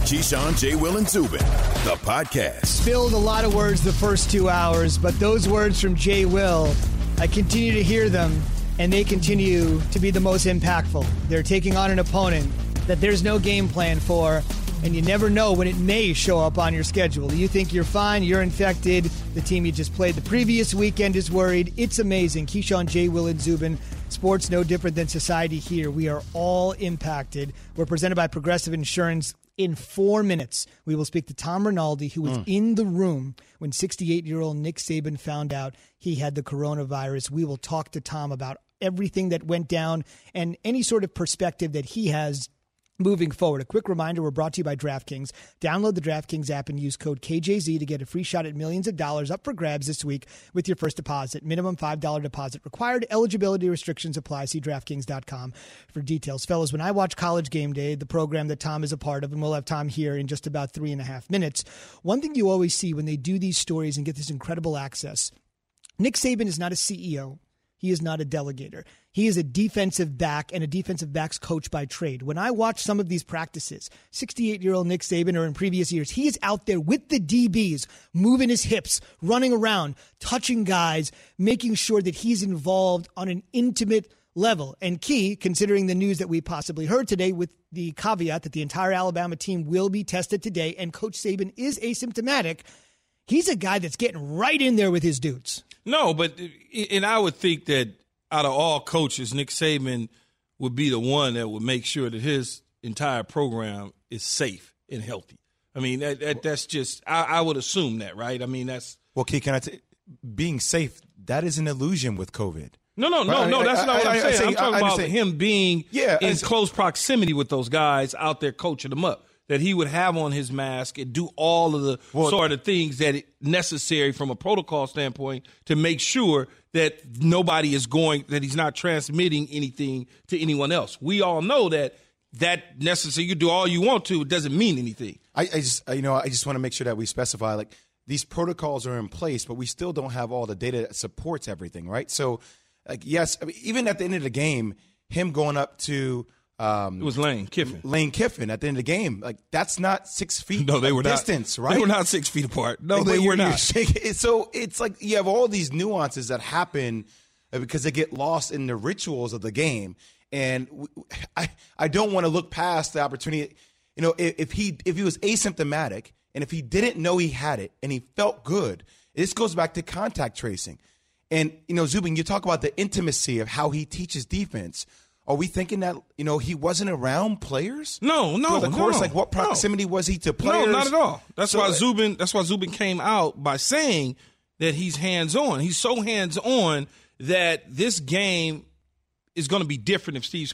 Keyshawn, J. Will, and Zubin, the podcast. Spilled a lot of words the first 2 hours, but those words from J. Will, I continue to hear them, and they continue to be the most impactful. They're taking on an opponent that there's no game plan for, and you never know when it may show up on your schedule. You think you're fine, you're infected. The team you just played the previous weekend is worried. It's amazing. Keyshawn, J. Will, and Zubin. Sports no different than society here. We are all impacted. We're presented by Progressive Insurance. In 4 minutes, we will speak to Tom Rinaldi, who was in the room when 68-year-old Nick Saban found out he had the coronavirus. We will talk to Tom about everything that went down and any sort of perspective that he has moving forward. A quick reminder, we're brought to you by DraftKings. Download the DraftKings app and use code KJZ to get a free shot at millions of dollars up for grabs this week with your first deposit. Minimum $5 deposit required. Eligibility restrictions apply. See DraftKings.com for details. Fellas, when I watch College Game Day, the program that Tom is a part of, and we'll have Tom here in just about 3.5 minutes, one thing you always see when they do these stories and get this incredible access, Nick Saban is not a CEO. He is not a delegator. He is a defensive back and a defensive backs coach by trade. When I watch some of these practices, 68-year-old Nick Saban, or in previous years, he is out there with the DBs, moving his hips, running around, touching guys, making sure that he's involved on an intimate level. And key, considering the news that we possibly heard today with the caveat that the entire Alabama team will be tested today and Coach Saban is asymptomatic, he's a guy that's getting right in there with his dudes. No, but and I would think that out of all coaches, Nick Saban would be the one that would make sure that his entire program is safe and healthy. I mean, that's just I would assume that, right? I mean, that's well. Key, can I being safe? That is an illusion with COVID. No. That's not what I'm saying. I'm talking about him being in close proximity with those guys out there coaching them up. That he would have on his mask and do all of the sort of things that necessary from a protocol standpoint to make sure that nobody is that he's not transmitting anything to anyone else. We all know that necessary. You do all you want to, it doesn't mean anything. I just want to make sure that we specify, like, these protocols are in place, but we still don't have all the data that supports everything, right? So, like, yes, I mean, even at the end of the game, him going up to it was Lane Kiffin at the end of the game. Like, that's not 6 feet. No, they were distance, not, right? They were not 6 feet apart. No, they were not. So it's like you have all these nuances that happen because they get lost in the rituals of the game. And I don't want to look past the opportunity. You know, if he was asymptomatic and if he didn't know he had it and he felt good, this goes back to contact tracing. And, you know, Zubin, you talk about the intimacy of how he teaches defense. Are we thinking that, you know, he wasn't around players? No. Of course, like, what proximity was he to players? No, not at all. That's why Zubin came out by saying that he's hands-on. He's so hands-on that this game is going to be different if Steve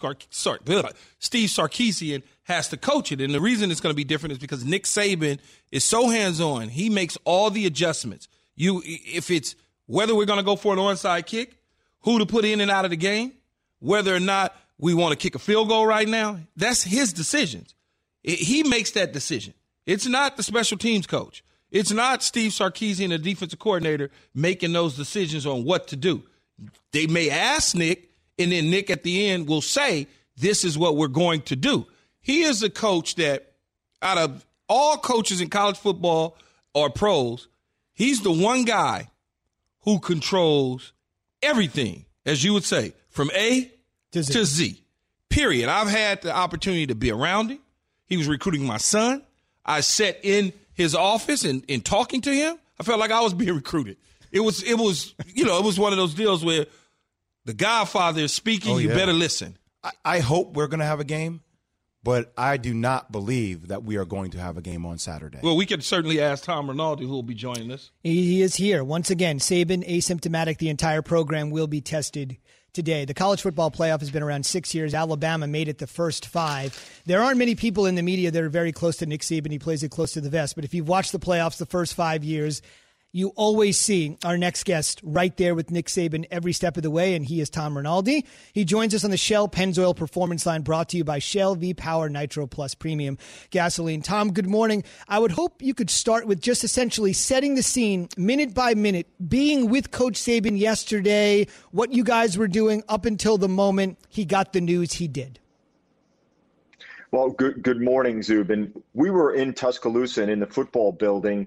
Sarkisian has to coach it. And the reason it's going to be different is because Nick Saban is so hands-on. He makes all the adjustments. If it's whether we're going to go for an onside kick, who to put in and out of the game, whether or not we want to kick a field goal right now, that's his decisions. He makes that decision. It's not the special teams coach. It's not Steve Sarkisian, the defensive coordinator, making those decisions on what to do. They may ask Nick, and then Nick at the end will say, this is what we're going to do. He is a coach that, out of all coaches in college football or pros, he's the one guy who controls everything, as you would say, from A to Z. Period. I've had the opportunity to be around him. He was recruiting my son. I sat in his office and talking to him. I felt like I was being recruited. It was one of those deals where the Godfather is speaking. You better listen. I hope we're going to have a game, but I do not believe that we are going to have a game on Saturday. Well, we could certainly ask Tom Rinaldi, who will be joining us. He is here. Once again, Saban asymptomatic. The entire program will be tested today. The college football playoff has been around 6 years. Alabama made it the first 5. There aren't many people in the media that are very close to Nick Saban. He plays it close to the vest. But if you've watched the playoffs the first 5 years, you always see our next guest right there with Nick Saban every step of the way, and he is Tom Rinaldi. He joins us on the Shell Pennzoil Performance Line, brought to you by Shell V-Power Nitro Plus Premium Gasoline. Tom, good morning. I would hope you could start with just essentially setting the scene minute by minute, being with Coach Saban yesterday, what you guys were doing up until the moment he got the news he did. Well, good morning, Zubin. We were in Tuscaloosa and in the football building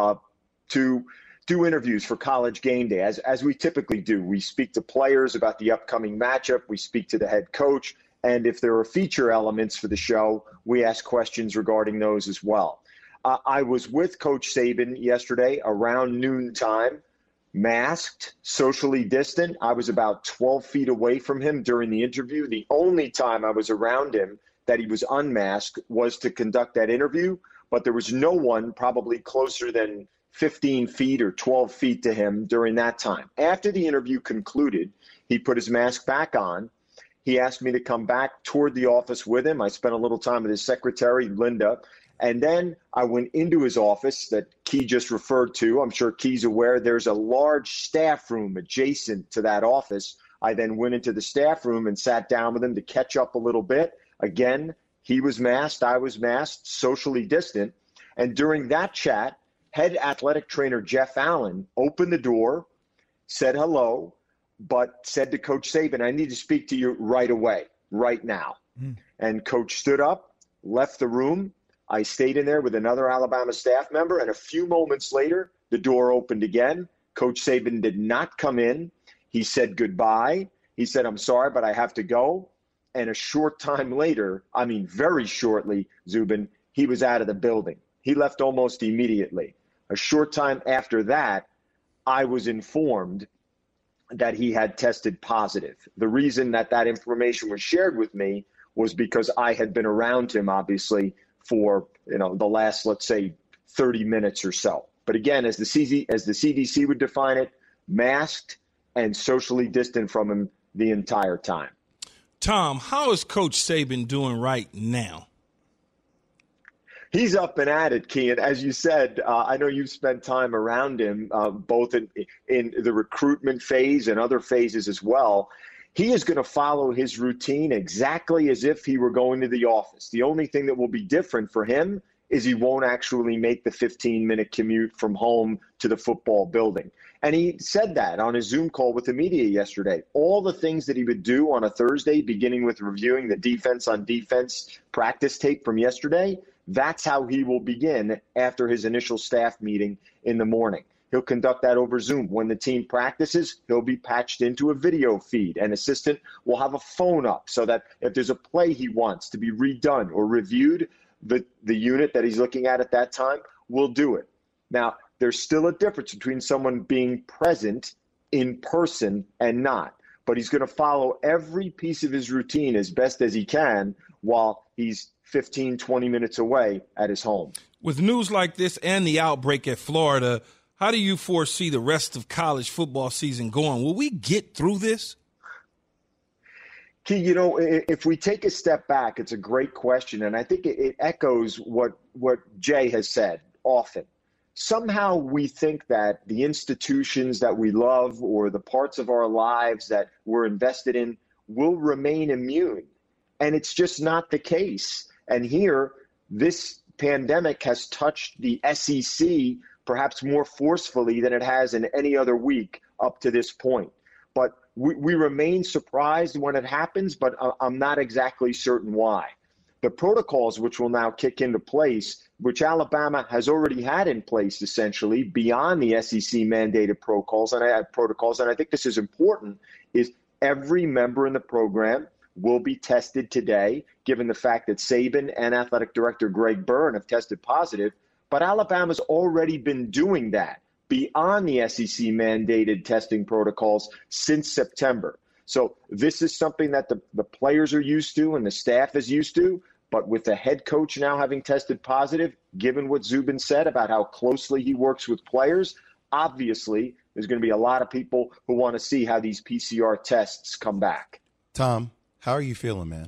to do interviews for College Game Day, as we typically do. We speak to players about the upcoming matchup. We speak to the head coach. And if there are feature elements for the show, we ask questions regarding those as well. I was with Coach Saban yesterday around noontime, masked, socially distant. I was about 12 feet away from him during the interview. The only time I was around him that he was unmasked was to conduct that interview, but there was no one probably closer than 15 feet or 12 feet to him during that time. After the interview concluded, he put his mask back on. He asked me to come back toward the office with him. I spent a little time with his secretary, Linda, and then I went into his office that Key just referred to. I'm sure Key's aware there's a large staff room adjacent to that office. I then went into the staff room and sat down with him to catch up a little bit. Again, he was masked, I was masked, socially distant. And during that chat, head athletic trainer Jeff Allen opened the door, said hello, but said to Coach Saban, I need to speak to you right away, right now. And Coach stood up, left the room. I stayed in there with another Alabama staff member, and a few moments later, the door opened again. Coach Saban did not come in. He said goodbye. He said, I'm sorry, but I have to go. And a short time later, I mean very shortly, Zubin, he was out of the building. He left almost immediately. A short time after that, I was informed that he had tested positive. The reason that information was shared with me was because I had been around him, obviously, for the last, let's say, 30 minutes or so. But again, as the CDC would define it, masked and socially distant from him the entire time. Tom, how is Coach Saban doing right now? He's up and at it, Key. And as you said, I know you've spent time around him, both in the recruitment phase and other phases as well. He is going to follow his routine exactly as if he were going to the office. The only thing that will be different for him is he won't actually make the 15-minute commute from home to the football building. And he said that on his Zoom call with the media yesterday. All the things that he would do on a Thursday, beginning with reviewing the defense on defense practice tape from yesterday, that's how he will begin after his initial staff meeting in the morning. He'll conduct that over Zoom. When the team practices, he'll be patched into a video feed. An assistant will have a phone up so that if there's a play he wants to be redone or reviewed, the unit that he's looking at that time will do it. Now, there's still a difference between someone being present in person and not. But he's going to follow every piece of his routine as best as he can while he's 15, 20 minutes away at his home. With news like this and the outbreak at Florida, how do you foresee the rest of college football season going? Will we get through this? Key, if we take a step back, it's a great question, and I think it echoes what Jay has said often. Somehow we think that the institutions that we love or the parts of our lives that we're invested in will remain immune, and it's just not the case. And here, this pandemic has touched the SEC perhaps more forcefully than it has in any other week up to this point. But we remain surprised when it happens, but I'm not exactly certain why. The protocols which will now kick into place, which Alabama has already had in place essentially beyond the SEC mandated protocols, and I think this is important, is every member in the program will be tested today, given the fact that Saban and Athletic Director Greg Byrne have tested positive. But Alabama's already been doing that beyond the SEC mandated testing protocols since September. So this is something that the players are used to and the staff is used to. But with the head coach now having tested positive, given what Zubin said about how closely he works with players, obviously there's going to be a lot of people who want to see how these PCR tests come back. Tom, how are you feeling, man?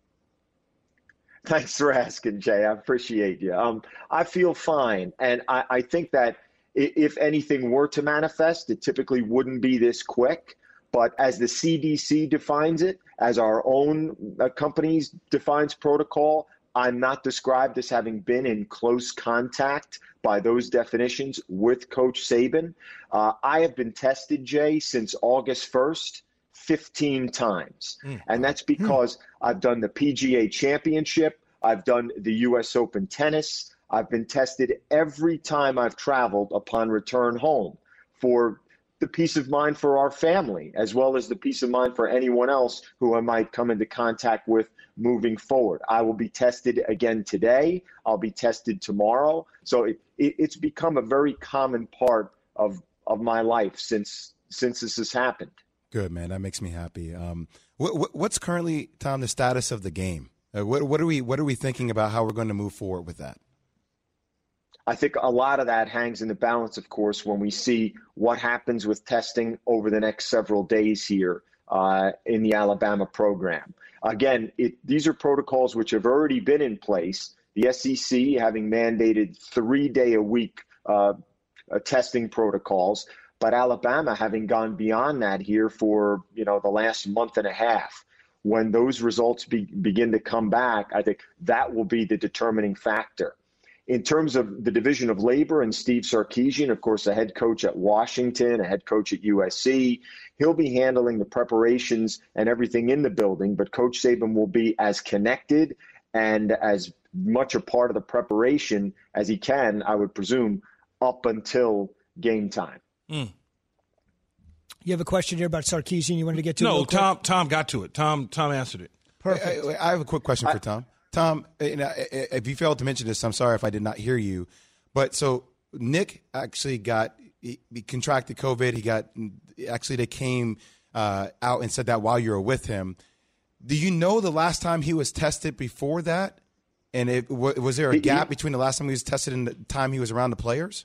Thanks for asking, Jay. I appreciate you. I feel fine. And I think that if anything were to manifest, it typically wouldn't be this quick. But as the CDC defines it, as our own companies defines protocol, I'm not described as having been in close contact by those definitions with Coach Saban. I have been tested, Jay, since August 1st, 15 times. And that's because I've done the PGA Championship. I've done the U.S. Open tennis. I've been tested every time I've traveled upon return home for the peace of mind for our family, as well as the peace of mind for anyone else who I might come into contact with moving forward. I will be tested again today. I'll be tested tomorrow. So it's become a very common part of my life since this has happened. Good, man. That makes me happy. What's currently, Tom, the status of the game? What are we thinking about how we're going to move forward with that? I think a lot of that hangs in the balance, of course, when we see what happens with testing over the next several days here in the Alabama program. Again, these are protocols which have already been in place. The SEC having mandated 3-day-a-week testing protocols, but Alabama having gone beyond that here for the last month and a half. When those results begin to come back, I think that will be the determining factor. In terms of the division of labor and Steve Sarkisian, of course, a head coach at Washington, a head coach at USC, he'll be handling the preparations and everything in the building, but Coach Saban will be as connected and as much a part of the preparation as he can, I would presume, up until game time. You have a question here about Sarkisian you wanted to get to? No, Tom got to it. Tom answered it. Perfect. I have a quick question for Tom. Tom, if you failed to mention this, I'm sorry if I did not hear you. But so Nick actually he contracted COVID. They came out and said that while you were with him. Do you know the last time he was tested before that? And was there a gap between the last time he was tested and the time he was around the players?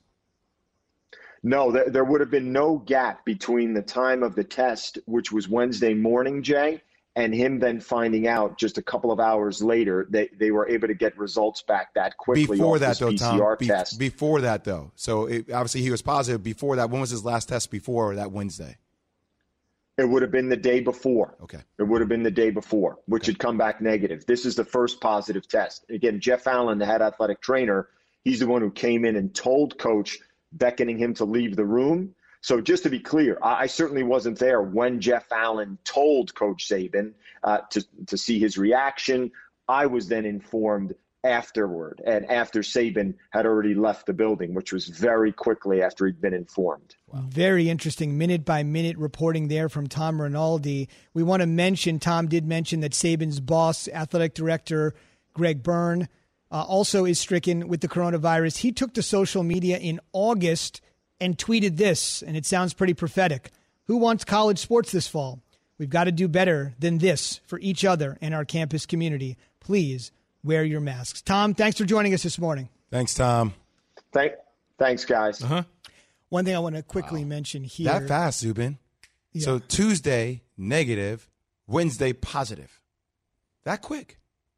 No, there would have been no gap between the time of the test, which was Wednesday morning, Jay, and him then finding out just a couple of hours later that they were able to get results back that quickly. Before off that, this though, PCR Tom. test. Before that, though. So obviously he was positive before that. When was his last test before that Wednesday? It would have been the day before. Okay. It would have been the day before, which had come back negative. This is the first positive test. Again, Jeff Allen, the head athletic trainer, he's the one who came in and told Coach, beckoning him to leave the room. So just to be clear, I certainly wasn't there when Jeff Allen told Coach Saban to see his reaction. I was then informed afterward, and after Saban had already left the building, which was very quickly after he'd been informed. Wow. Very interesting minute-by-minute reporting there from Tom Rinaldi. We want to mention, Tom did mention that Saban's boss, athletic director Greg Byrne, also is stricken with the coronavirus. He took to social media in August and tweeted this, and it sounds pretty prophetic. Who wants college sports this fall? We've got to do better than this for each other and our campus community. Please wear your masks. Tom, thanks for joining us this morning. Thanks, Tom. Thanks, guys. One thing I want to quickly mention here. That fast, Zubin. Yeah. So Tuesday, negative. Wednesday, positive. That quick.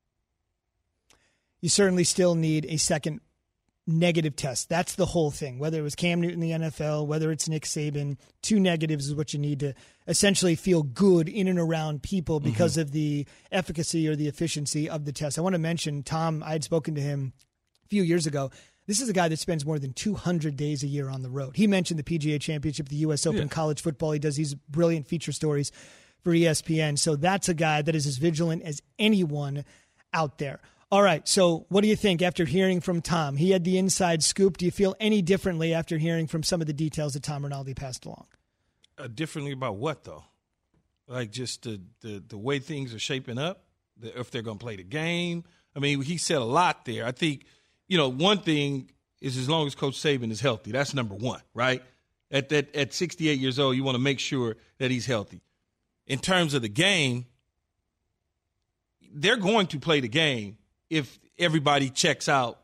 You certainly still need a second negative test. That's the whole thing. Whether it was Cam Newton in the NFL, whether it's Nick Saban, 2 negatives is what you need to essentially feel good in and around people because of the efficacy or the efficiency of the test. I want to mention Tom, I had spoken to him a few years ago. This is a guy that spends more than 200 days a year on the road. He mentioned the PGA Championship, the U.S. Open, college football. He does these brilliant feature stories for ESPN. So that's a guy that is as vigilant as anyone out there. All right, so what do you think after hearing from Tom? He had the inside scoop. Do you feel any differently after hearing from some of the details that Tom Rinaldi passed along? Differently about what, though? Like just the way things are shaping up, if they're going to play the game? I mean, he said a lot there. I think, one thing is as long as Coach Saban is healthy, that's number one, right? At 68 years old, you want to make sure that he's healthy. In terms of the game, they're going to play the game if everybody checks out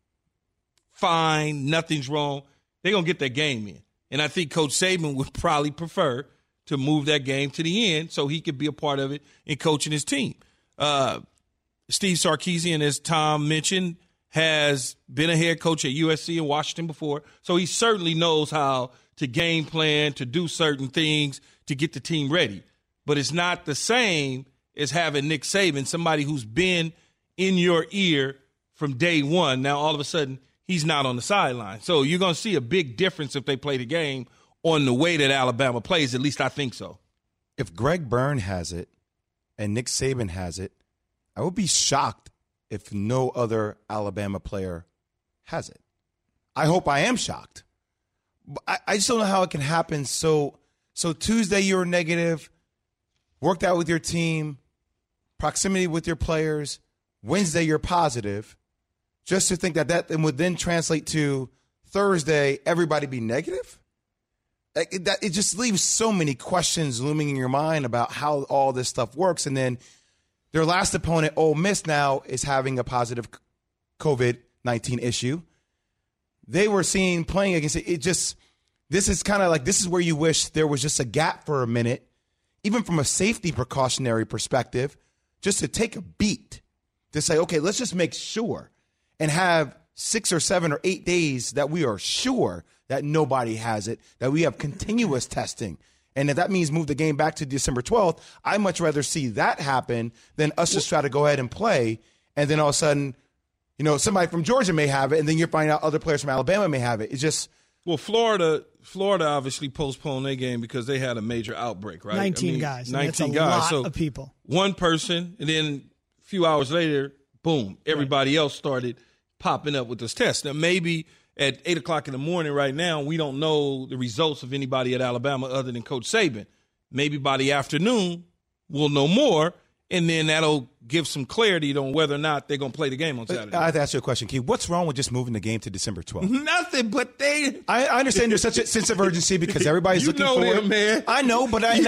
fine, nothing's wrong. They're going to get that game in. And I think Coach Saban would probably prefer to move that game to the end so he could be a part of it in coaching his team. Steve Sarkisian, as Tom mentioned, has been a head coach at USC and Washington before, so he certainly knows how to game plan, to do certain things to get the team ready. But it's not the same as having Nick Saban, somebody who's been in your ear from day one. Now, all of a sudden, he's not on the sideline. So you're going to see a big difference if they play the game on the way that Alabama plays. At least I think so. If Greg Byrne has it and Nick Saban has it, I would be shocked if no other Alabama player has it. I hope I am shocked. I just don't know how it can happen. So Tuesday you were negative, worked out with your team, proximity with your players. Wednesday you're positive. Just to think that would then translate to Thursday, everybody be negative? It just leaves so many questions looming in your mind about how all this stuff works. And then their last opponent, Ole Miss, now is having a positive COVID-19 issue. They were seen playing against it. This is kind of like, this is where you wish there was just a gap for a minute, even from a safety precautionary perspective, just to take a beat, to say, okay, let's just make sure and have 6 or 7 or 8 days that we are sure that nobody has it, that we have continuous testing. And if that means move the game back to December 12th, I'd much rather see that happen than us just try to go ahead and play. And then all of a sudden, somebody from Georgia may have it, and then you're finding out other players from Alabama may have it. It's just. Well, Florida obviously postponed their game because they had a major outbreak, right? 19 guys. 19 guys. Lot of people. One person, and then a few hours later, boom, everybody else started popping up with this test. Now, maybe at 8 o'clock in the morning right now, we don't know the results of anybody at Alabama other than Coach Saban. Maybe by the afternoon, we'll know more, and then that'll give some clarity on whether or not they're going to play the game on Saturday. I have to ask you a question, Keith. What's wrong with just moving the game to December 12th? Nothing, but I understand there's such a sense of urgency because everybody's looking for it. Man. I know, but I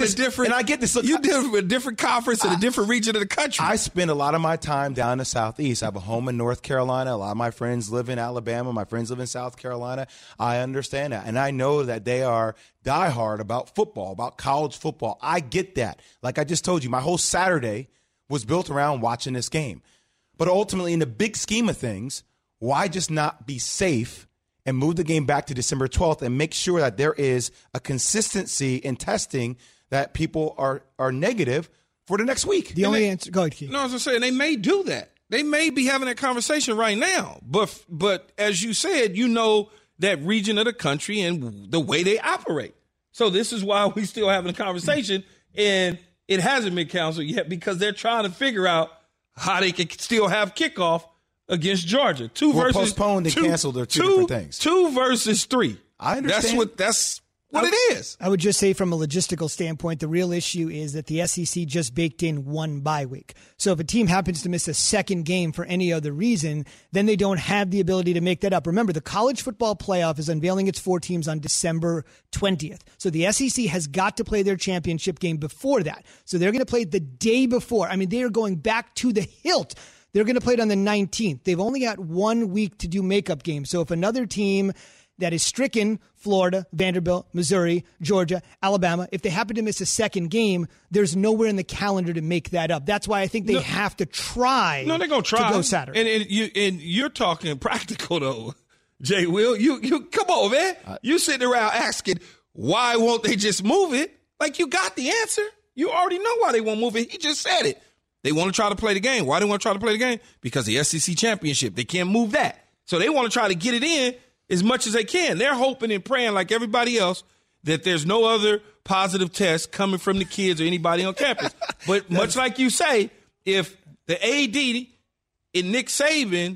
get this. Look, you're dealing with a different conference in a different region of the country. I spend a lot of my time down in the Southeast. I have a home in North Carolina. A lot of my friends live in Alabama. My friends live in South Carolina. I understand that. And I know that they are diehard about football, about college football. I get that. Like I just told you, my whole Saturday was built around watching this game. But ultimately, in the big scheme of things, why just not be safe and move the game back to December 12th and make sure that there is a consistency in testing, that people are negative for the next week? The only answer – go ahead, Keith. No, I was going to say, they may do that. They may be having that conversation right now. But as you said, that region of the country and the way they operate. So this is why we still having a conversation, and – it hasn't been canceled yet because they're trying to figure out how they can still have kickoff against Georgia. Postponed and canceled are two different things. 2 versus 3. I understand. That's what it is. I would just say from a logistical standpoint, the real issue is that the SEC just baked in 1 bye week. So if a team happens to miss a second game for any other reason, then they don't have the ability to make that up. Remember, the college football playoff is unveiling its 4 teams on December 20th. So the SEC has got to play their championship game before that. So they're going to play the day before. I mean, they are going back to the hilt. They're going to play it on the 19th. They've only got 1 week to do makeup games. So if another team that is stricken, Florida, Vanderbilt, Missouri, Georgia, Alabama, if they happen to miss a second game, there's nowhere in the calendar to make that up. That's why I think they have to try. No, they're going to try to go Saturday. And you're talking practical, though, Jay Will. You come on, man. You sitting around asking, why won't they just move it? Like, you got the answer. You already know why they won't move it. He just said it. They want to try to play the game. Why do they want to try to play the game? Because the SEC championship, they can't move that. So they want to try to get it in as much as they can. They're hoping and praying like everybody else that there's no other positive test coming from the kids or anybody on campus. But much like you say, if the AD and Nick Saban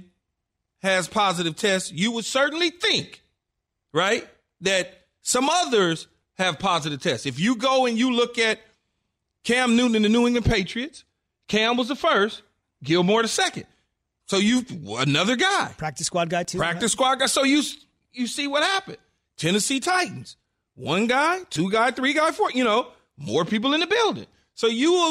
has positive tests, you would certainly think, right, that some others have positive tests. If you go and you look at Cam Newton and the New England Patriots, Cam was the first, Gilmore the second. So another guy. Practice squad guy, too. Practice squad guy. So you see what happened. Tennessee Titans. 1 guy, 2 guy, 3 guy, 4. More people in the building. So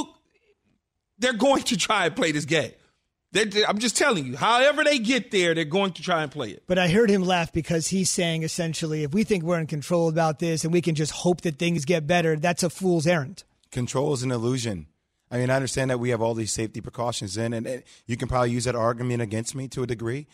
they're going to try and play this game. I'm just telling you, however they get there, they're going to try and play it. But I heard him laugh because he's saying essentially, if we think we're in control about this and we can just hope that things get better, that's a fool's errand. Control is an illusion. I mean, I understand that we have all these safety precautions in, and you can probably use that argument against me to a degree.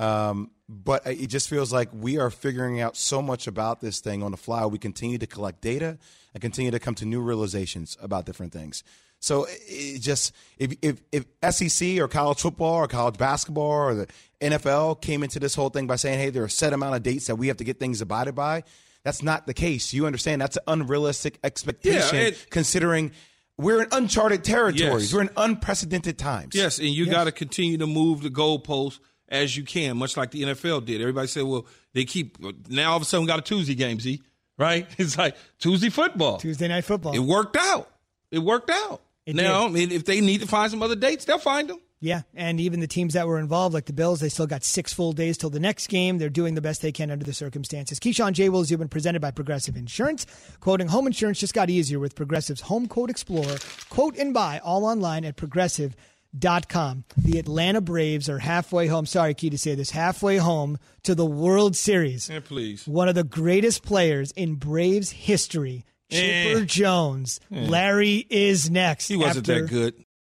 But it just feels like we are figuring out so much about this thing on the fly. We continue to collect data and continue to come to new realizations about different things. So it just if SEC or college football or college basketball or the NFL came into this whole thing by saying, hey, there are a set amount of dates that we have to get things abided by, that's not the case. You understand that's an unrealistic expectation considering we're in uncharted territories. Yes. We're in unprecedented times. Yes, and you got to continue to move the goalposts as you can, much like the NFL did. Everybody said, well, now all of a sudden we got a Tuesday game, Z, right? It's like Tuesday football. Tuesday night football. It worked out. Now, I mean, if they need to find some other dates, they'll find them. Yeah, and even the teams that were involved, like the Bills, they still got 6 full days till the next game. They're doing the best they can under the circumstances. Keyshawn, J. Will, Zubin, presented by Progressive Insurance. Quoting home insurance just got easier with Progressive's Home Quote Explorer. Quote and buy all online at Progressive.com. The Atlanta Braves are halfway home. Sorry, Key, to say this. Halfway home to the World Series. Yeah, please. One of the greatest players in Braves history, Chipper Jones. Larry is next. He wasn't that good.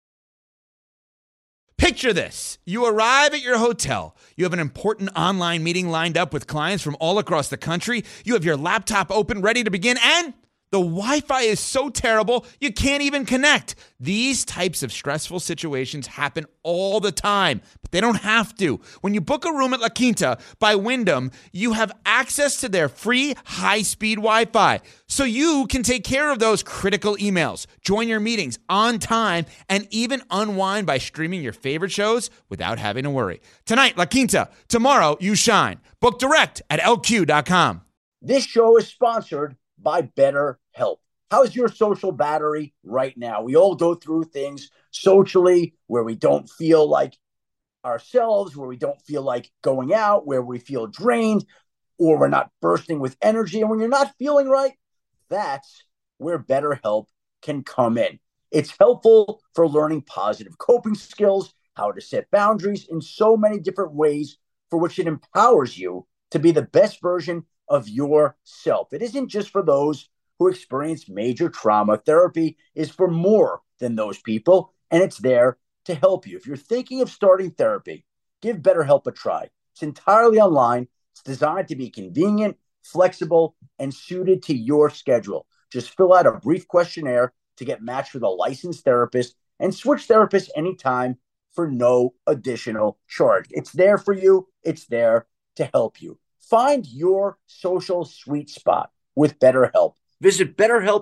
Picture this. You arrive at your hotel. You have an important online meeting lined up with clients from all across the country. You have your laptop open, ready to begin, and the Wi-Fi is so terrible, you can't even connect. These types of stressful situations happen all the time, but they don't have to. When you book a room at La Quinta by Wyndham, you have access to their free high-speed Wi-Fi, so you can take care of those critical emails, join your meetings on time, and even unwind by streaming your favorite shows without having to worry. Tonight, La Quinta. Tomorrow, you shine. Book direct at LQ.com. This show is sponsored by BetterHelp. How's your social battery right now? We all go through things socially where we don't feel like ourselves, where we don't feel like going out, where we feel drained, or we're not bursting with energy. And when you're not feeling right, that's where BetterHelp can come in. It's helpful for learning positive coping skills, how to set boundaries in so many different ways, for which it empowers you to be the best version of yourself. It isn't just for those who experience major trauma. Therapy is for more than those people, and it's there to help you. If you're thinking of starting therapy, give BetterHelp a try. It's entirely online. It's designed to be convenient, flexible, and suited to your schedule. Just fill out a brief questionnaire to get matched with a licensed therapist and switch therapists anytime for no additional charge. It's there for you. It's there to help you. Find your social sweet spot with BetterHelp. Visit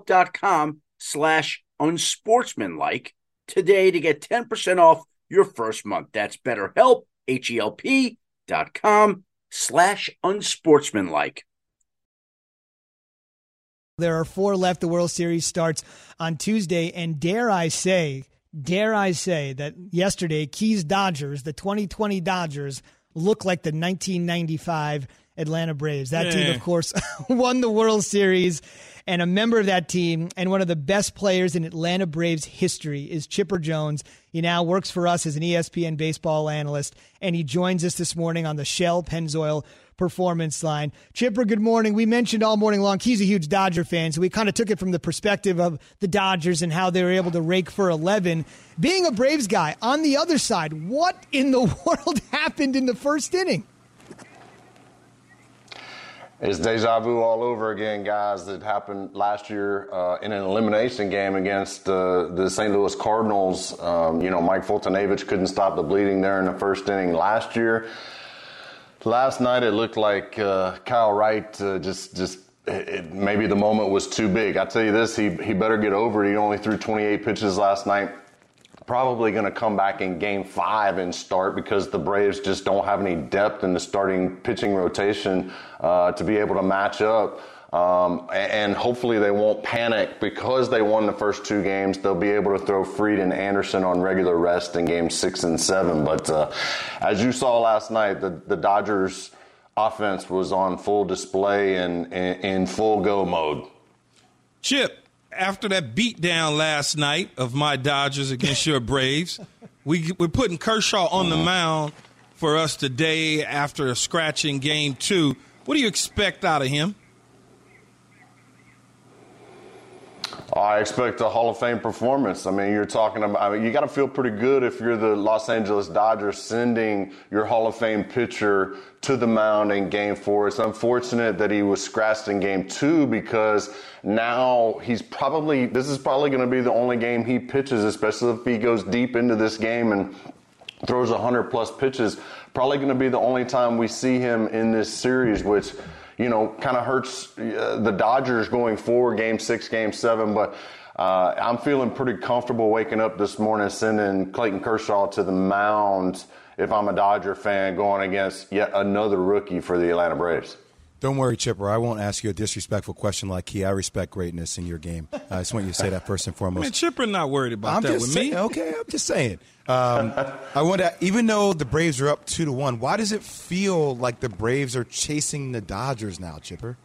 BetterHelp.com/unsportsmanlike today to get 10% off your first month. That's BetterHelp, HELP.com/unsportsmanlike. There are 4 left. The World Series starts on Tuesday, and dare I say that yesterday, Keys Dodgers, the 2020 Dodgers, look like the 1995 Atlanta Braves. That team, of course, won the World Series, and a member of that team and one of the best players in Atlanta Braves history is Chipper Jones. He now works for us as an ESPN baseball analyst, and he joins us this morning on the Shell Pennzoil Performance Line. Chipper, good morning. We mentioned all morning long he's a huge Dodger fan, so we kind of took it from the perspective of the Dodgers and how they were able to rake for 11. Being a Braves guy, on the other side, what in the world happened in the first inning? It's deja vu all over again, guys. That happened last year in an elimination game against the St. Louis Cardinals. Mike Foltynewicz couldn't stop the bleeding there in the first inning last year. Last night it looked like Kyle Wright maybe the moment was too big. I tell you this, he better get over it. He only threw 28 pitches last night. Probably going to come back in Game 5 and start because the Braves just don't have any depth in the starting pitching rotation to be able to match up. And hopefully they won't panic because they won the first 2 games. They'll be able to throw Fried and Anderson on regular rest in Games 6 and 7. But as you saw last night, the Dodgers offense was on full display and in full go mode. Chip, after that beatdown last night of my Dodgers against your Braves, we're putting Kershaw on the mound for us today after a scratch in Game 2. What do you expect out of him? I expect a Hall of Fame performance. I mean, you're talking about, you got to feel pretty good if you're the Los Angeles Dodgers sending your Hall of Fame pitcher to the mound in Game 4. It's unfortunate that he was scratched in Game 2 because now this is probably going to be the only game he pitches, especially if he goes deep into this game and throws 100-plus pitches. Probably going to be the only time we see him in this series, which kind of hurts the Dodgers going forward, Game 6, Game 7. But I'm feeling pretty comfortable waking up this morning, sending Clayton Kershaw to the mound if I'm a Dodger fan going against yet another rookie for the Atlanta Braves. Don't worry, Chipper. I won't ask you a disrespectful question like Key. I respect greatness in your game. I just want you to say that first and foremost. Man, Chipper not worried about that with me. Okay, I'm just saying. I want to, even though the Braves are up 2-1, why does it feel like the Braves are chasing the Dodgers now, Chipper?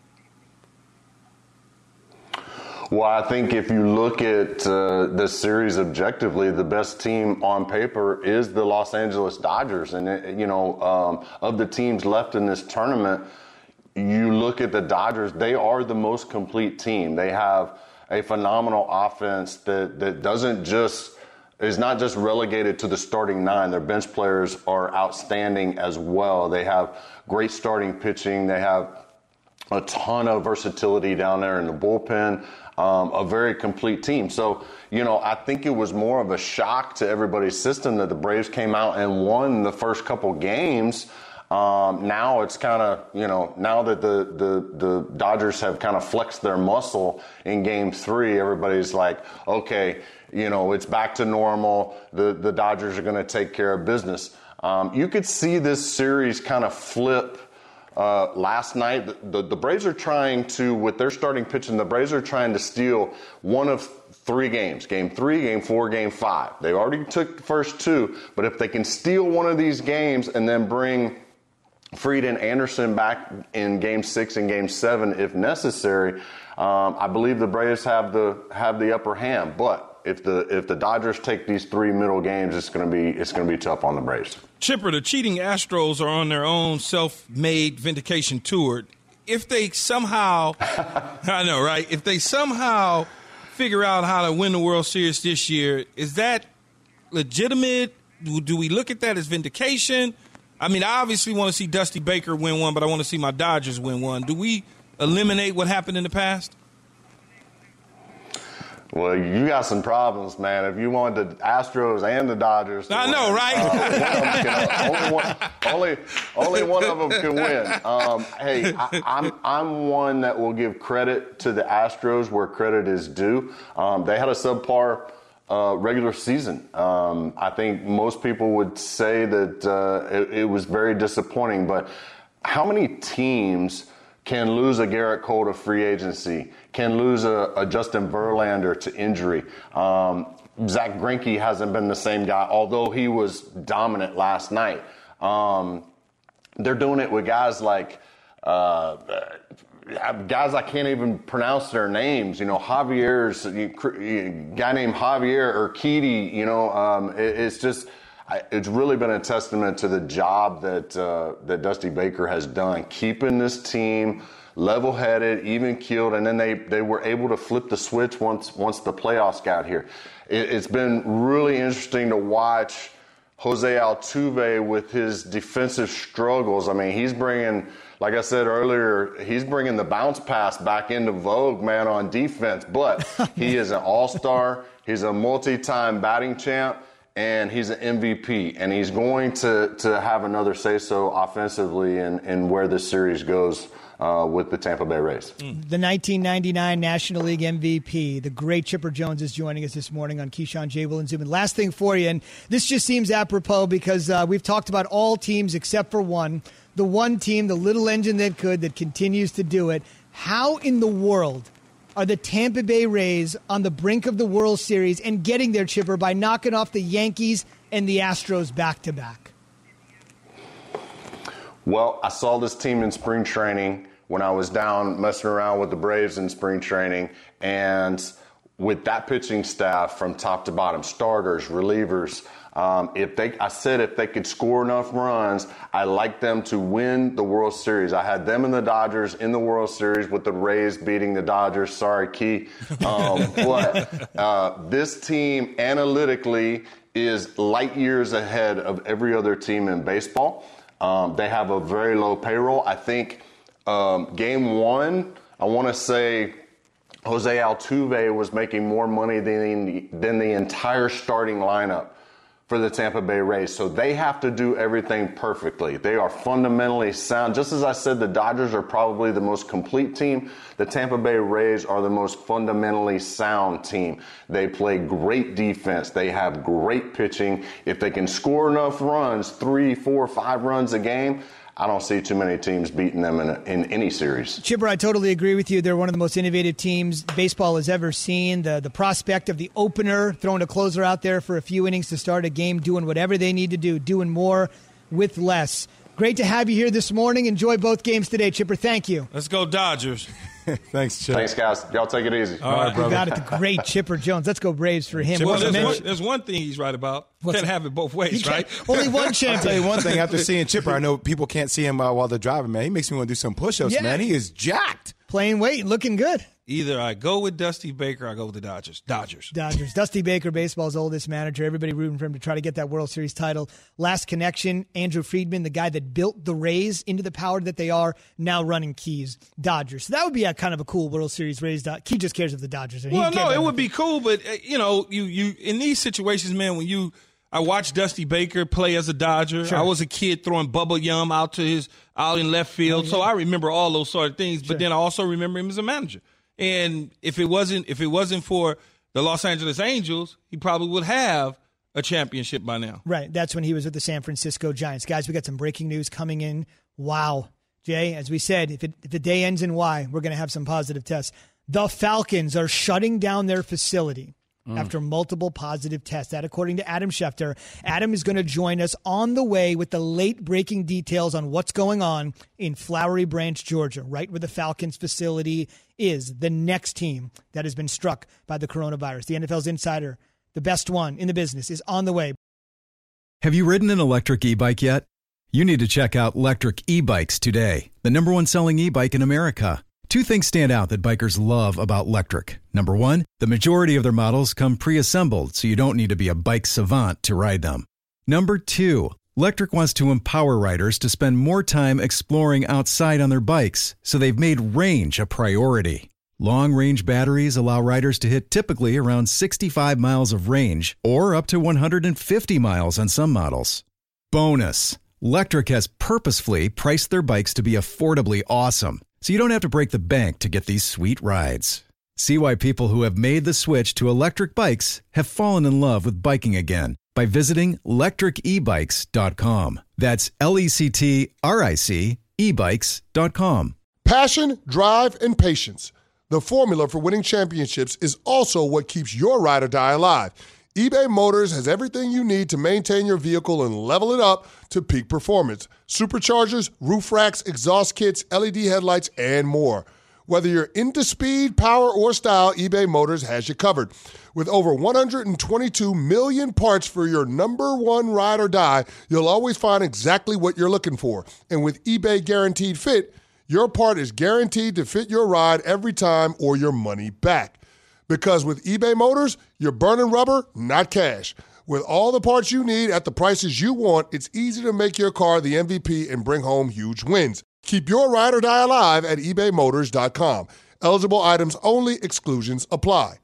Well, I think if you look at this series objectively, the best team on paper is the Los Angeles Dodgers. And, of the teams left in this tournament, you look at the Dodgers, they are the most complete team. They have a phenomenal offense that is not just relegated to the starting nine. Their bench players are outstanding as well. They have great starting pitching. They have a ton of versatility down there in the bullpen. A very complete team. So, I think it was more of a shock to everybody's system that the Braves came out and won the first couple games. Now it's kind of, now that the Dodgers have kind of flexed their muscle in Game 3, everybody's like, okay, it's back to normal. The Dodgers are going to take care of business. You could see this series kind of flip. Last night, the Braves are trying to, with their starting pitching, the Braves are trying to steal one of 3 games, Game 3, Game 4, Game 5. They already took the first 2, but if they can steal one of these games and then bring Fried and Anderson back in Game 6 and Game 7 if necessary, I believe the Braves have the upper hand. But if the Dodgers take these 3 middle games, it's going to be tough on the Braves. Chipper, the cheating Astros are on their own self-made vindication tour. If they somehow, I know, right? If they somehow figure out how to win the World Series this year, is that legitimate? Do we look at that as vindication? I mean, I obviously want to see Dusty Baker win one, but I want to see my Dodgers win one. Do we eliminate what happened in the past? Well, you got some problems, man. If you want the Astros and the Dodgers to win, know, right? Only one of them can win. Hey, I'm one that will give credit to the Astros where credit is due. They had a subpar regular season. I think most people would say that it was very disappointing. But how many teams can lose a Garrett Cole to free agency, can lose a Justin Verlander to injury? Zach Greinke hasn't been the same guy, although he was dominant last night. They're doing it with guys like guys I can't even pronounce their names. Javier's a guy named Javier Urquidy. It's really been a testament to the job that Dusty Baker has done, keeping this team level-headed, even-keeled, and then they were able to flip the switch once the playoffs got here. It's been really interesting to watch Jose Altuve with his defensive struggles. I mean, he's bringing, like I said earlier, he's bringing the bounce pass back into vogue, man, on defense. But he is an all-star. He's a multi-time batting champ. And he's an MVP, and he's going to have another say-so offensively in where this series goes with the Tampa Bay Rays. The 1999 National League MVP, the great Chipper Jones, is joining us this morning on Keyshawn, J. Will, and Zubin. Last thing for you, and this just seems apropos because we've talked about all teams except for one. The one team, the little engine that continues to do it. How in the world are the Tampa Bay Rays on the brink of the World Series and getting their, Chipper, by knocking off the Yankees and the Astros back-to-back? Well, I saw this team in spring training when I was down messing around with the Braves in spring training, and with that pitching staff from top to bottom, starters, relievers, if they could score enough runs, I like them to win the World Series. I had them and the Dodgers in the World Series with the Rays beating the Dodgers. Sorry, Key. But this team analytically is light years ahead of every other team in baseball. They have a very low payroll. I think game 1, I want to say Jose Altuve was making more money than the entire starting lineup for the Tampa Bay Rays. So they have to do everything perfectly. They are fundamentally sound. Just as I said, the Dodgers are probably the most complete team. The Tampa Bay Rays are the most fundamentally sound team. They play great defense. They have great pitching. If they can score enough runs, 3, 4, 5 runs a game, I don't see too many teams beating them in any series. Chipper, I totally agree with you. They're one of the most innovative teams baseball has ever seen. The prospect of the opener, throwing a closer out there for a few innings to start a game, doing whatever they need to do, doing more with less. Great to have you here this morning. Enjoy both games today, Chipper. Thank you. Let's go Dodgers. Thanks, Chip. Thanks, guys. Y'all take it easy. All right, brother. You got it, the great Chipper Jones. Let's go Braves for him. Well, there's one thing he's right about. Can't have it both ways, right? Only one champion. I'll tell you one thing. After seeing Chipper, I know people can't see him while they're driving, man. He makes me want to do some push-ups, man. He is jacked. Playing weight, looking good. Either I go with Dusty Baker or I go with the Dodgers. Dodgers. Dusty Baker, baseball's oldest manager. Everybody rooting for him to try to get that World Series title. Last connection, Andrew Friedman, the guy that built the Rays into the power that they are, now running Keys. Dodgers. So that would be a kind of a cool World Series Rays. Key just cares if the Dodgers are. Well, no, it would be cool, but, you in these situations, man, I watched Dusty Baker play as a Dodger. Sure. I was a kid throwing Bubba Yum out in left field, so I remember all those sort of things. But then I also remember him as a manager. And if it wasn't for the Los Angeles Angels, he probably would have a championship by now. Right. That's when he was with the San Francisco Giants. Guys, we got some breaking news coming in. Wow. Jay, as we said, if the day ends in Y, we're going to have some positive tests. The Falcons are shutting down their facility after multiple positive tests. That, according to Adam Schefter. Adam is going to join us on the way with the late-breaking details on what's going on in Flowery Branch, Georgia, right where the Falcons facility is, the next team that has been struck by the coronavirus. The NFL's insider, the best one in the business, is on the way. Have you ridden an electric e-bike yet? You need to check out Lectric E-Bikes today, the #1 selling e-bike in America. 2 things stand out that bikers love about Lectric. Number 1, the majority of their models come pre-assembled, so you don't need to be a bike savant to ride them. Number 2, Lectric wants to empower riders to spend more time exploring outside on their bikes, so they've made range a priority. Long-range batteries allow riders to hit typically around 65 miles of range, or up to 150 miles on some models. Bonus, Lectric has purposefully priced their bikes to be affordably awesome, so you don't have to break the bank to get these sweet rides. See why people who have made the switch to electric bikes have fallen in love with biking again by visiting lectricebikes.com. That's LECTRIC ebikes.com. Passion, drive, and patience. The formula for winning championships is also what keeps your ride or die alive. eBay Motors has everything you need to maintain your vehicle and level it up to peak performance. Superchargers, roof racks, exhaust kits, LED headlights, and more. Whether you're into speed, power, or style, eBay Motors has you covered. With over 122 million parts for your #1 ride or die, you'll always find exactly what you're looking for. And with eBay Guaranteed Fit, your part is guaranteed to fit your ride every time or your money back. Because with eBay Motors, you're burning rubber, not cash. With all the parts you need at the prices you want, it's easy to make your car the MVP and bring home huge wins. Keep your ride or die alive at ebaymotors.com. Eligible items only. Exclusions apply.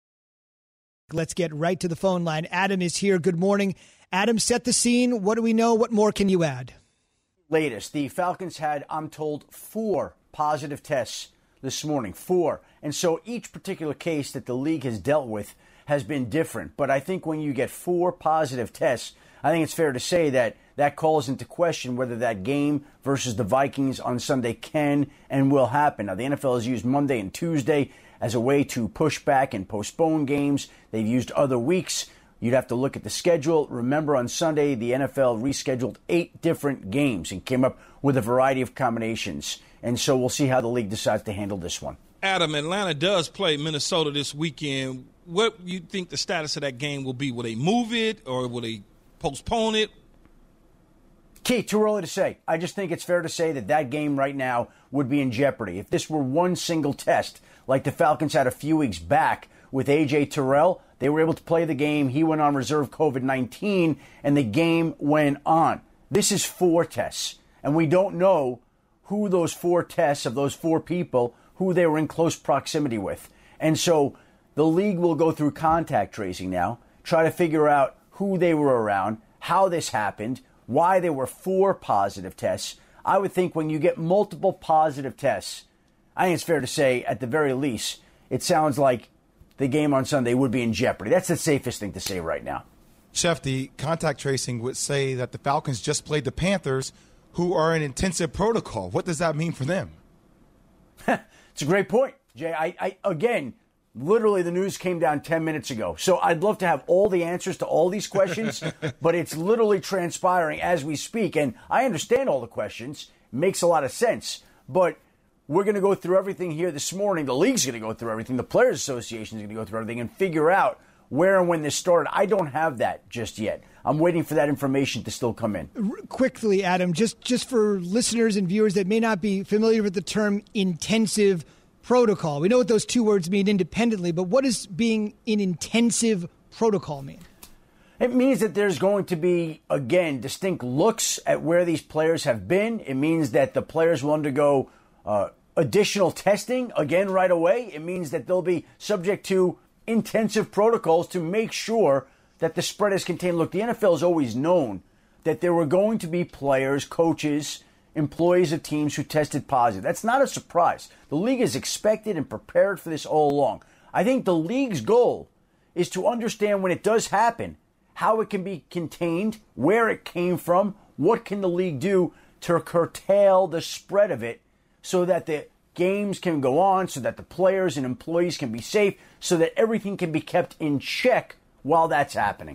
Let's get right to the phone line. Adam is here. Good morning. Adam, set the scene. What do we know? What more can you add? Latest, the Falcons had, I'm told, 4 positive tests this morning. 4. And so each particular case that the league has dealt with has been different. But I think when you get 4 positive tests, I think it's fair to say that that calls into question whether that game versus the Vikings on Sunday can and will happen. Now, the NFL has used Monday and Tuesday as a way to push back and postpone games. They've used other weeks. You'd have to look at the schedule. Remember, on Sunday, the NFL rescheduled 8 different games and came up with a variety of combinations. And so we'll see how the league decides to handle this one. Adam, Atlanta does play Minnesota this weekend. What do you think the status of that game will be? Will they move it or will they postpone it? Key, too early to say. I just think it's fair to say that that game right now would be in jeopardy. If this were one single test, like the Falcons had a few weeks back with A.J. Terrell, they were able to play the game. He went on reserve COVID-19, and the game went on. This is 4 tests, and we don't know who those 4 tests of those 4 people, who they were in close proximity with. And so the league will go through contact tracing now, try to figure out who they were around, how this happened, why there were 4 positive tests. I would think when you get multiple positive tests, I think it's fair to say, at the very least, it sounds like the game on Sunday would be in jeopardy. That's the safest thing to say right now. Chef, the contact tracing would say that the Falcons just played the Panthers, who are in intensive protocol. What does that mean for them? It's a great point, Jay. I again, literally the news came down 10 minutes ago. So I'd love to have all the answers to all these questions, but it's literally transpiring as we speak. And I understand all the questions. It makes a lot of sense. But we're going to go through everything here this morning. The league's going to go through everything. The Players Association is going to go through everything and figure out where and when this started. I don't have that just yet. I'm waiting for that information to still come in. Quickly, Adam, just for listeners and viewers that may not be familiar with the term intensive protocol. We know what those 2 words mean independently, but what does being in intensive protocol mean? It means that there's going to be, again, distinct looks at where these players have been. It means that the players will undergo additional testing, again, right away. It means that they'll be subject to intensive protocols to make sure that the spread is contained. Look, the NFL has always known that there were going to be players, coaches, employees of teams who tested positive. That's not a surprise. The league is expected and prepared for this all along. I think the league's goal is to understand when it does happen, how it can be contained, where it came from, what can the league do to curtail the spread of it so that the games can go on, so that the players and employees can be safe, so that everything can be kept in check while that's happening.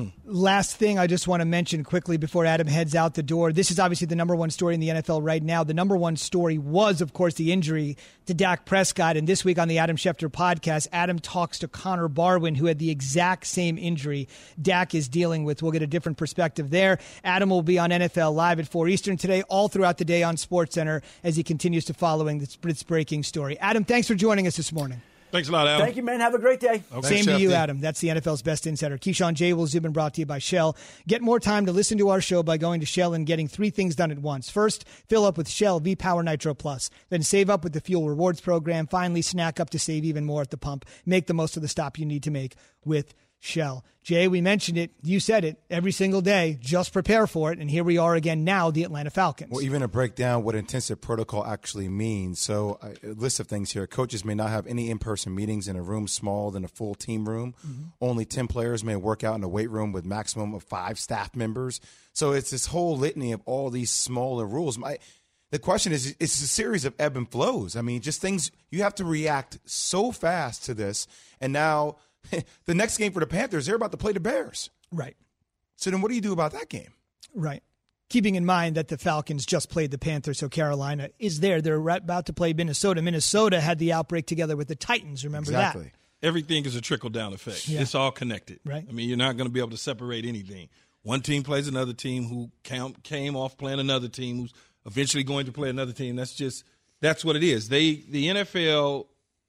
Last thing I just want to mention quickly before Adam heads out the door. This is obviously the number one story in the NFL right now. The number one story was, of course, the injury to Dak Prescott. And this week on the Adam Schefter podcast, Adam talks to Connor Barwin, who had the exact same injury Dak is dealing with. We'll get a different perspective there. Adam will be on NFL Live at 4 Eastern today, all throughout the day on SportsCenter as he continues to following this breaking story. Adam, thanks for joining us this morning. Thanks a lot, Adam. Thank you, man. Have a great day. Okay. Same to you, Adam. That's the NFL's best insider. Keyshawn J. Will Zubin, brought to you by Shell. Get more time to listen to our show by going to Shell and getting 3 things done at once. First, fill up with Shell V-Power Nitro Plus. Then save up with the Fuel Rewards program. Finally, snack up to save even more at the pump. Make the most of the stop you need to make with Shell. Jay, we mentioned it. You said it every single day. Just prepare for it. And here we are again now, the Atlanta Falcons. Well, even to break down what intensive protocol actually means. So a list of things here. Coaches may not have any in-person meetings in a room smaller than a full team room. Mm-hmm. Only 10 players may work out in a weight room with maximum of 5 staff members. So it's this whole litany of all these smaller rules. The question is, it's a series of ebb and flows. I mean, just things, you have to react so fast to this. And now the next game for the Panthers, they're about to play the Bears. Right. So then what do you do about that game? Right. Keeping in mind that the Falcons just played the Panthers, so Carolina is there. They're about to play Minnesota. Minnesota had the outbreak together with the Titans. Remember that? Everything is a trickle-down effect. Yeah. It's all connected. Right. I mean, you're not going to be able to separate anything. One team plays another team who came off playing another team who's eventually going to play another team. That's what it is. The NFL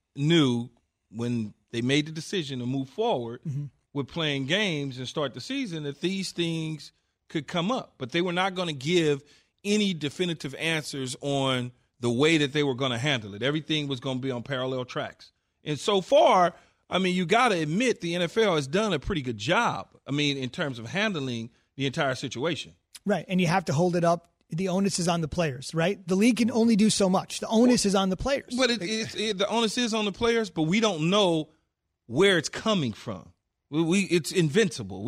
knew when they made the decision to move forward with playing games and start the season that these things could come up. But they were not going to give any definitive answers on the way that they were going to handle it. Everything was going to be on parallel tracks. And so far, I mean, you got to admit the NFL has done a pretty good job, I mean, in terms of handling the entire situation. Right, and you have to hold it up. The onus is on the players, right? The league can only do so much. The onus is on the players. But the onus is on the players, but we don't know where it's coming from. It's invincible.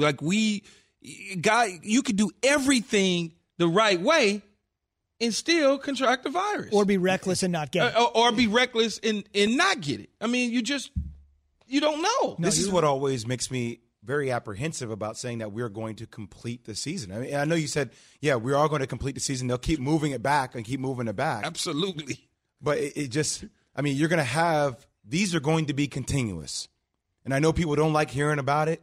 You could do everything the right way and still contract the virus. Or be reckless and not get it. Or be reckless and not get it. I mean, you don't know. This is what always makes me very apprehensive about saying that we're going to complete the season. I mean, I know you said, yeah, we are going to complete the season. They'll keep moving it back and keep moving it back. Absolutely. But you're going to have, these are going to be continuous. And I know people don't like hearing about it,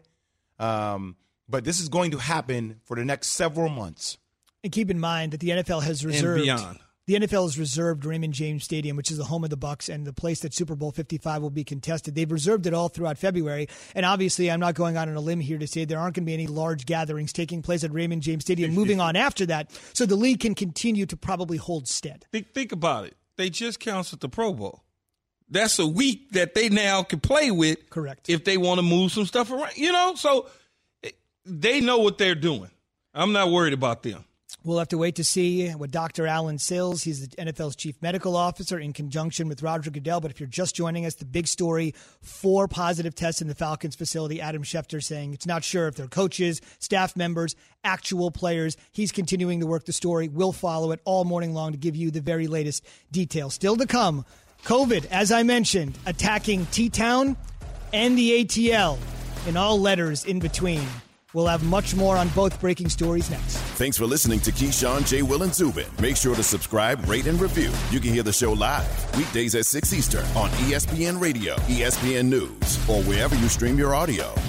but this is going to happen for the next several months. And keep in mind that the NFL has reserved and beyond. The NFL has reserved Raymond James Stadium, which is the home of the Bucs and the place that Super Bowl 55 will be contested. They've reserved it all throughout February. And obviously, I'm not going out on a limb here to say there aren't going to be any large gatherings taking place at Raymond James Stadium moving on after that. So the league can continue to probably hold stead. Think about it. They just canceled the Pro Bowl. That's a week that they now can play with. Correct. If they want to move some stuff around, so they know what they're doing. I'm not worried about them. We'll have to wait to see what Dr. Alan Sills, he's the NFL's chief medical officer, in conjunction with Roger Goodell. But if you're just joining us, the big story, 4 positive tests in the Falcons facility. Adam Schefter saying it's not sure if they're coaches, staff members, actual players. He's continuing to work the story. We'll follow it all morning long to give you the very latest details. Still to come, COVID, as I mentioned, attacking T-Town and the ATL, in all letters in between. We'll have much more on both breaking stories next. Thanks for listening to Keyshawn, J. Will, and Zubin. Make sure to subscribe, rate, and review. You can hear the show live weekdays at 6 Eastern on ESPN Radio, ESPN News, or wherever you stream your audio.